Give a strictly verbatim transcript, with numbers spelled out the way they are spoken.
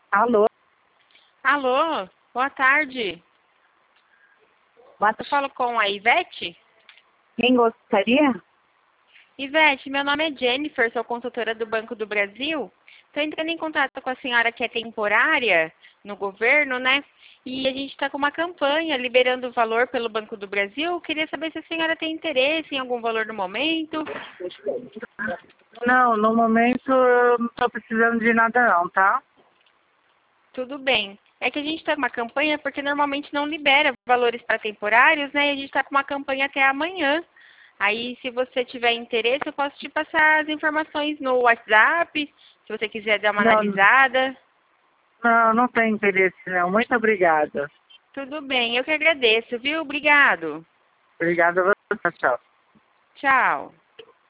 Alô, Alô, boa tarde. boa Eu tarde. falo com a Ivete? Quem gostaria? Ivete, meu nome é Jennifer, sou consultora do Banco do Brasil. Estou entrando em contato com a senhora que é temporária no governo, né? E a gente está com uma campanha liberando valor pelo Banco do Brasil. Queria saber se a senhora tem interesse em algum valor no momento. Não, no momento eu não estou precisando de nada não, tá? Tudo bem. É que a gente está com uma campanha porque normalmente não libera valores para temporários, né? E a gente está com uma campanha até amanhã. Aí, se você tiver interesse, eu posso te passar as informações no WhatsApp, se você quiser dar uma Não, analisada. não, não tenho interesse não. Muito obrigada. Tudo bem, eu que agradeço, viu? Obrigado. Obrigada a você, tchau. Tchau.